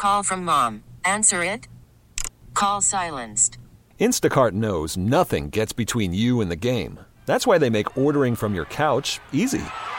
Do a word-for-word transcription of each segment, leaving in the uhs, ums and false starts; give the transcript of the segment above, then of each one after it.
Call from mom. Answer it. Call silenced. Instacart knows nothing gets between you and the game. That's why they make ordering from your couch easy.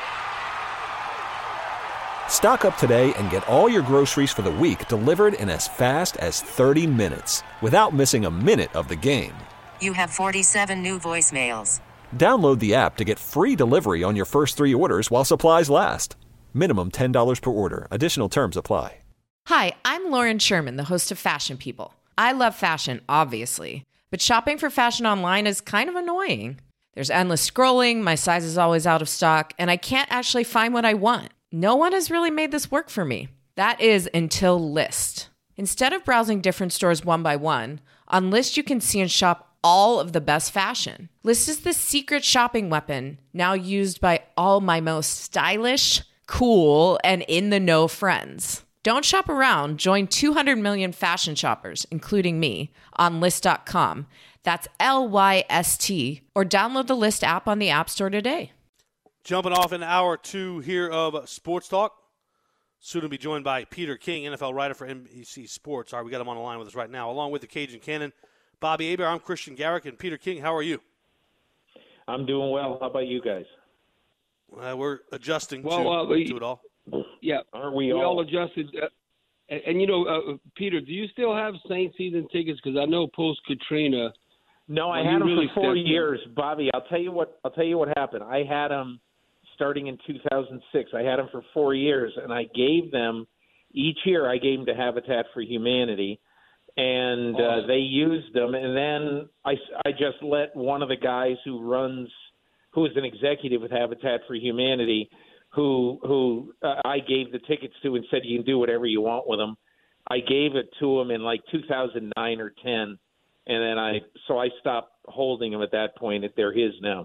Stock up today and get all your groceries for the week delivered in as fast as thirty minutes without missing a minute of the game. You have forty-seven new voicemails. Download the app to get free delivery on your first three orders while supplies last. Minimum ten dollars per order. Additional terms apply. Hi, I'm Lauren Sherman, the host of Fashion People. I love fashion, obviously, but shopping for fashion online is kind of annoying. There's endless scrolling, my size is always out of stock, and I can't actually find what I want. No one has really made this work for me. That is until Lyst. Instead of browsing different stores one by one, on Lyst you can see and shop all of the best fashion. Lyst is the secret shopping weapon now used by all my most stylish, cool, and in-the-know friends. Don't shop around. Join two hundred million fashion shoppers, including me, on Lyst dot com. That's L Y S T, or download the Lyst app on the App Store today. Jumping off in hour two here of Sports Talk. Soon to be joined by Peter King, N F L writer for N B C Sports. All right, we got him on the line with us right now, along with the Cajun Cannon, Bobby Aber. I'm Christian Garrick, and Peter King, how are you? I'm doing well. How about you guys? Uh, we're adjusting well, to, uh, we, to it all. Yeah, aren't we, we all? all adjusted. Uh, and, and, you know, uh, Peter, do you still have Saints season tickets? Because I know post-Katrina. No, I well, had them really for four stepped years, Bobby. I'll tell you what. I'll tell you what happened. I had them starting in two thousand six. I had them for four years, and I gave them each year. I gave them to Habitat for Humanity, and uh, they used them. And then I, I just let one of the guys who runs, who is an executive with Habitat for Humanity, who who uh, I gave the tickets to and said you can do whatever you want with them. I gave it to him in like two thousand nine or ten, and then I so I stopped holding them at that point. They're his now.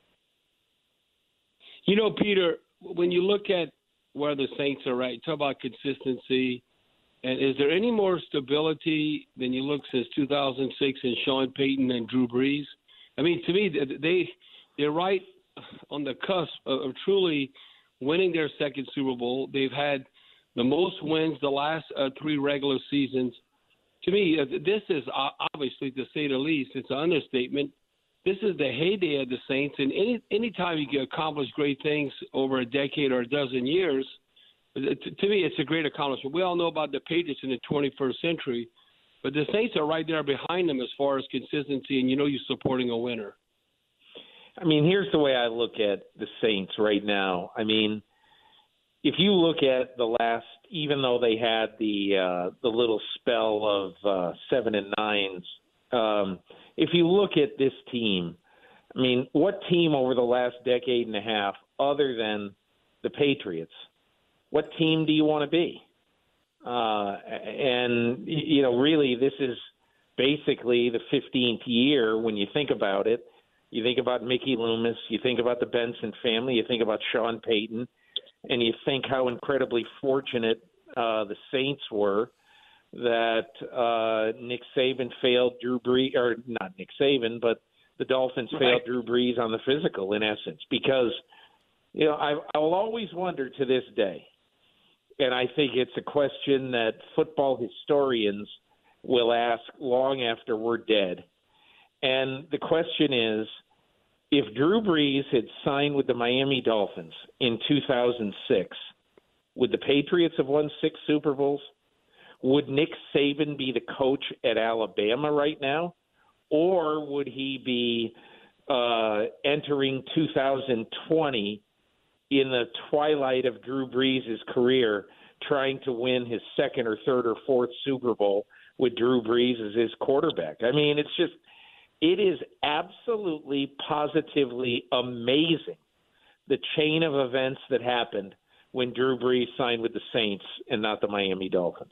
You know, Peter, when you look at where the Saints are at, you talk about consistency, and is there any more stability than you look since two thousand six in Sean Payton and Drew Brees? I mean, to me, they they're right on the cusp of, of truly winning their second Super Bowl. They've had the most wins the last uh, three regular seasons. To me, uh, this is uh, obviously, to say the least, it's an understatement. This is the heyday of the Saints, and any anytime you can accomplish great things over a decade or a dozen years, to, to me, it's a great accomplishment. We all know about the Patriots in the twenty-first century, but the Saints are right there behind them as far as consistency, and you know you're supporting a winner. I mean, here's the way I look at the Saints right now. I mean, if you look at the last, even though they had the uh, the little spell of uh, seven and nines, um, if you look at this team, I mean, what team over the last decade and a half, other than the Patriots, what team do you want to be? Uh, and, you know, really, this is basically the fifteenth year when you think about it. You think about Mickey Loomis, you think about the Benson family, you think about Sean Payton, and you think how incredibly fortunate uh, the Saints were that uh, Nick Saban failed Drew Brees, or not Nick Saban, but the Dolphins right. failed Drew Brees on the physical, in essence, because, you know, I, I will always wonder to this day, and I think it's a question that football historians will ask long after we're dead. And the question is, if Drew Brees had signed with the Miami Dolphins in two thousand six, would the Patriots have won six Super Bowls? Would Nick Saban be the coach at Alabama right now? Or would he be uh, entering two thousand twenty in the twilight of Drew Brees' career, trying to win his second or third or fourth Super Bowl with Drew Brees as his quarterback? I mean, it's just – it is absolutely, positively amazing, the chain of events that happened when Drew Brees signed with the Saints and not the Miami Dolphins.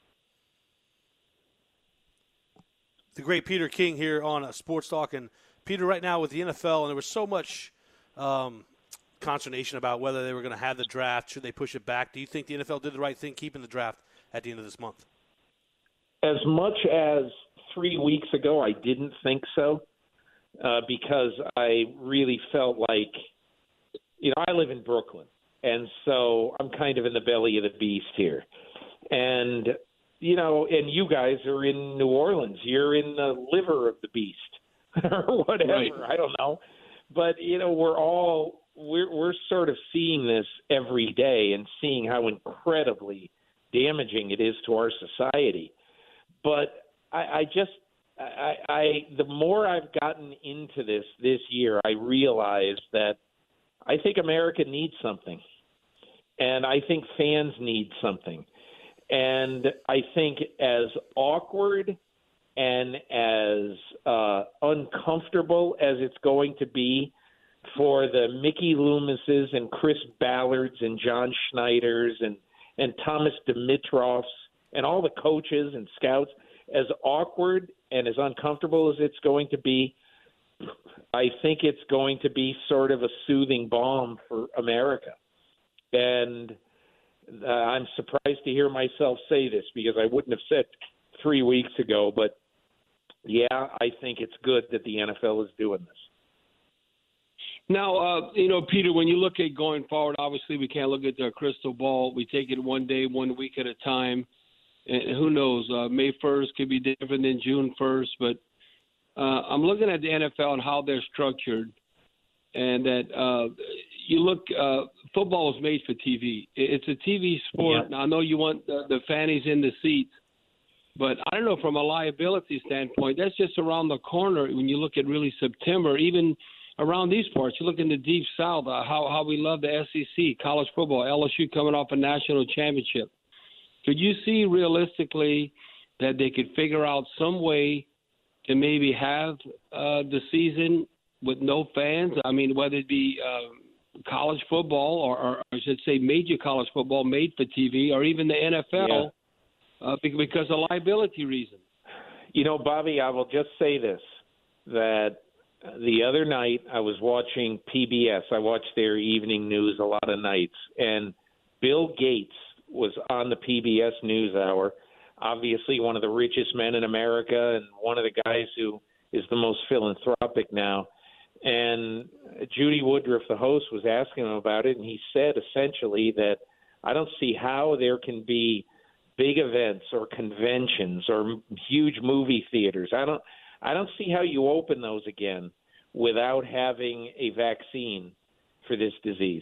The great Peter King here on uh, Sports Talk. And, Peter, right now with the N F L, and there was so much um, consternation about whether they were going to have the draft. Should they push it back? Do you think the N F L did the right thing keeping the draft at the end of this month? As much as three weeks ago, I didn't think so uh, because I really felt like, you know, I live in Brooklyn, and so I'm kind of in the belly of the beast here. And you know, and you guys are in New Orleans. You're in the liver of the beast or whatever. Right. I don't know. But, you know, we're all we're we're sort of seeing this every day and seeing how incredibly damaging it is to our society. But I, I just I, I the more I've gotten into this this year, I realize that I think America needs something. And I think fans need something. And I think as awkward and as uh, uncomfortable as it's going to be for the Mickey Loomises and Chris Ballards and John Schneiders and, and Thomas Dimitrovs and all the coaches and scouts, as awkward and as uncomfortable as it's going to be, I think it's going to be sort of a soothing balm for America. And uh, I'm surprised to hear myself say this because I wouldn't have said three weeks ago. But, yeah, I think it's good that the N F L is doing this. Now, uh, you know, Peter, when you look at going forward, obviously we can't look at the crystal ball. We take it one day, one week at a time. And who knows, uh, May first could be different than June first. But uh, I'm looking at the N F L and how they're structured. And that uh, you look, uh, football is made for T V. It's a T V sport. Yeah. Now, I know you want the, the fannies in the seats, but I don't know, from a liability standpoint, that's just around the corner when you look at really September, even around these parts. You look in the Deep South, uh, how, how we love the S E C, college football, L S U coming off a national championship. Could you see realistically that they could figure out some way to maybe have uh, the season with no fans? I mean, whether it be uh, college football or, or I should say major college football made for T V, or even the N F L, yeah. uh, because of liability reasons. You know, Bobby, I will just say this, that the other night I was watching P B S. I watched their evening news a lot of nights, and Bill Gates was on the P B S NewsHour, obviously one of the richest men in America and one of the guys who is the most philanthropic now. And Judy Woodruff, the host, was asking him about it, and he said essentially that I don't see how there can be big events or conventions or huge movie theaters. I don't I don't see how you open those again without having a vaccine for this disease.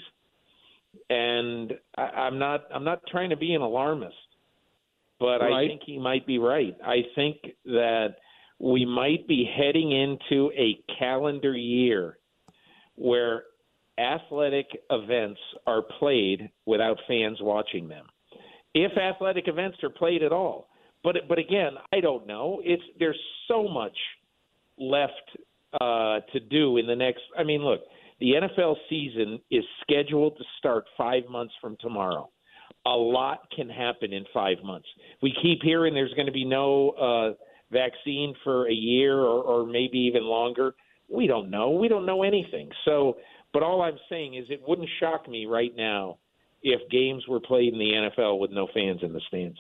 And I, I'm not I'm not trying to be an alarmist, but right. I think he might be right. I think that we might be heading into a calendar year where athletic events are played without fans watching them, if athletic events are played at all. But but again, I don't know. It's there's so much left uh, to do in the next. I mean, look, the N F L season is scheduled to start five months from tomorrow. A lot can happen in five months. We keep hearing there's going to be no uh, vaccine for a year or, or maybe even longer. We don't know. We don't know anything. So, but all I'm saying is it wouldn't shock me right now if games were played in the N F L with no fans in the stands.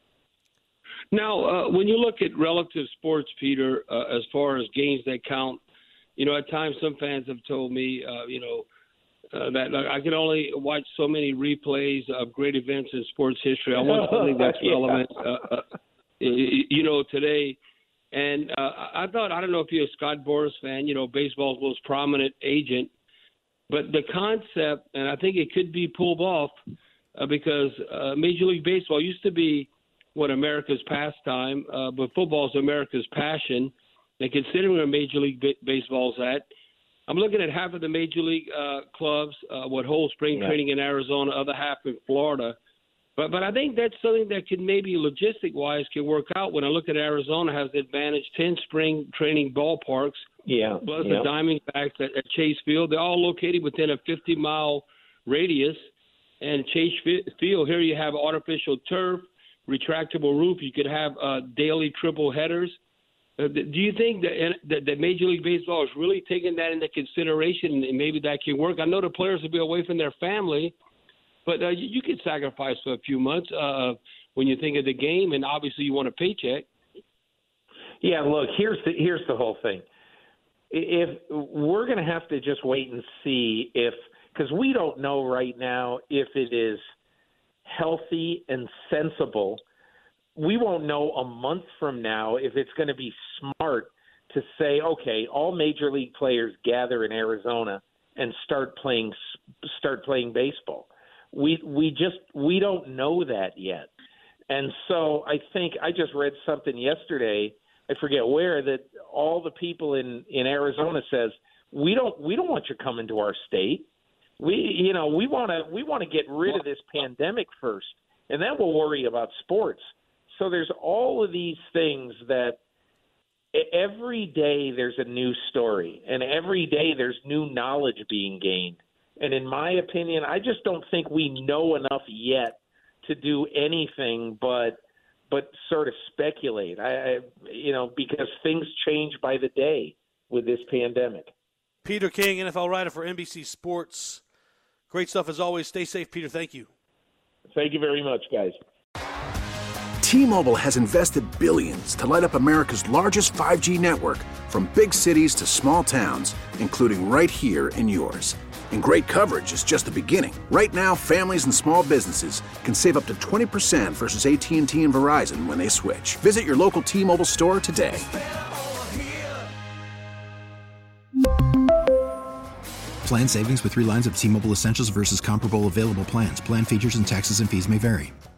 Now, uh, when you look at relative sports, Peter, uh, as far as games that count, you know, at times some fans have told me, uh, you know, uh, that like, I can only watch so many replays of great events in sports history. I want something that's yeah. relevant, uh, uh, you know, today. And uh, I thought, I don't know if you're a Scott Boras fan, you know, baseball's most prominent agent, but the concept, and I think it could be pulled off uh, because uh, Major League Baseball used to be what America's pastime, uh, but football is America's passion. And considering where Major League B- Baseball's at, I'm looking at half of the Major League uh, clubs, uh, what hold spring yeah. training in Arizona, other half in Florida. But but I think that's something that could maybe logistic-wise can work out. When I look at Arizona, has the advantage ten spring training ballparks, yeah, plus yeah. the Diamondbacks at, at Chase Field. They're all located within a fifty-mile radius. And Chase Field, here you have artificial turf, retractable roof. You could have uh, daily triple headers. Uh, do you think that, that, that Major League Baseball is really taking that into consideration and maybe that can work? I know the players will be away from their family, but uh, you, you could sacrifice for a few months uh, when you think of the game, and obviously you want a paycheck. Yeah, look, here's the, here's the whole thing. If we're going to have to just wait and see if – because we don't know right now if it is healthy and sensible we won't know a month from now if it's going to be smart to say, okay, all major league players gather in Arizona and start playing start playing baseball. We we just we don't know that yet. And so I think I just read something yesterday, I forget where, that all the people in, in Arizona says, we don't we don't want you coming to our state. We you know, we wanna we wanna get rid of this pandemic first, and then we'll worry about sports. So there's all of these things that every day there's a new story, and every day there's new knowledge being gained. And in my opinion, I just don't think we know enough yet to do anything but but sort of speculate. I, I you know, because things change by the day with this pandemic. Peter King, N F L writer for N B C Sports. Great stuff as always. Stay safe, Peter. Thank you. Thank you very much, guys. T-Mobile has invested billions to light up America's largest five G network, from big cities to small towns, including right here in yours. And great coverage is just the beginning. Right now, families and small businesses can save up to twenty percent versus A T and T and Verizon when they switch. Visit your local T-Mobile store today. Plan savings with three lines of T-Mobile Essentials versus comparable available plans. Plan features and taxes and fees may vary.